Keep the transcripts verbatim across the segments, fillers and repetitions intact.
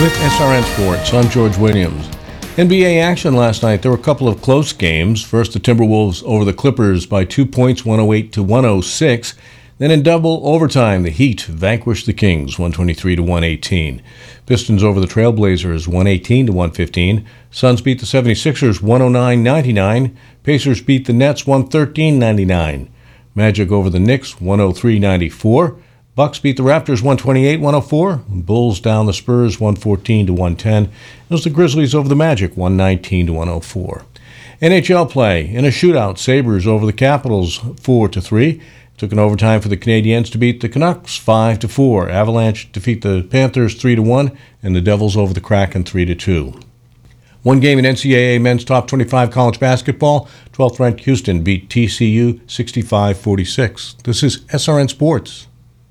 With S R N Sports, I'm George Williams. N B A action last night. There were a couple of close games. First, the Timberwolves over the Clippers by two points, one oh eight to one oh six. Then in double overtime, the Heat vanquished the Kings, one twenty-three to one eighteen. Pistons over the Trailblazers, one eighteen to one fifteen. Suns beat the seventy-sixers, one oh nine ninety-nine. Pacers beat the Nets, one thirteen ninety-nine. Magic over the Knicks, one oh three ninety-four. Bucks beat the Raptors, one twenty-eight one oh four. Bulls down the Spurs, one fourteen to one ten. It was the Grizzlies over the Magic, one nineteen to one oh four. N H L play. In a shootout, Sabres over the Capitals, four to three. Took an overtime for the Canadiens to beat the Canucks, five to four. Avalanche defeat the Panthers, three to one. And the Devils over the Kraken, three to two. One game in N C double A men's top twenty-five college basketball. twelfth-ranked Houston beat T C U sixty-five forty-six. This is S R N Sports.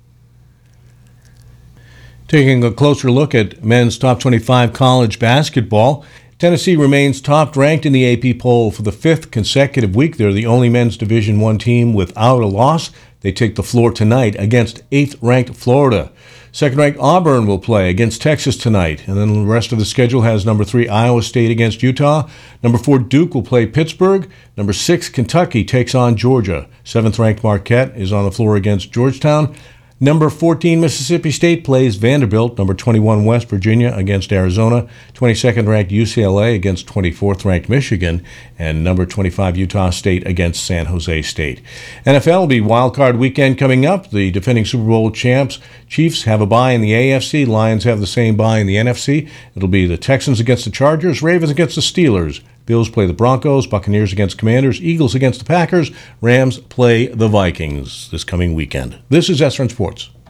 Taking a closer look at men's top twenty-five college basketball, Tennessee remains top-ranked in the A P poll for the fifth consecutive week. They're the only men's Division I team without a loss. They take the floor tonight against eighth-ranked Florida. Second-ranked Auburn will play against Texas tonight. And then the rest of the schedule has number three Iowa State against Utah. Number four Duke will play Pittsburgh. Number six Kentucky takes on Georgia. Seventh-ranked Marquette is on the floor against Georgetown. Number fourteen Mississippi State plays Vanderbilt. Number twenty-one West Virginia against Arizona. twenty-second ranked U C L A against twenty-fourth ranked Michigan. And number twenty-five Utah State against San Jose State. N F L will be wildcard weekend coming up. The defending Super Bowl champs Chiefs have a bye in the A F C. Lions have the same bye in the N F C. It'll be the Texans against the Chargers. Ravens against the Steelers. Bills play the Broncos, Buccaneers against Commanders, Eagles against the Packers, Rams play the Vikings this coming weekend. This is S R N Sports.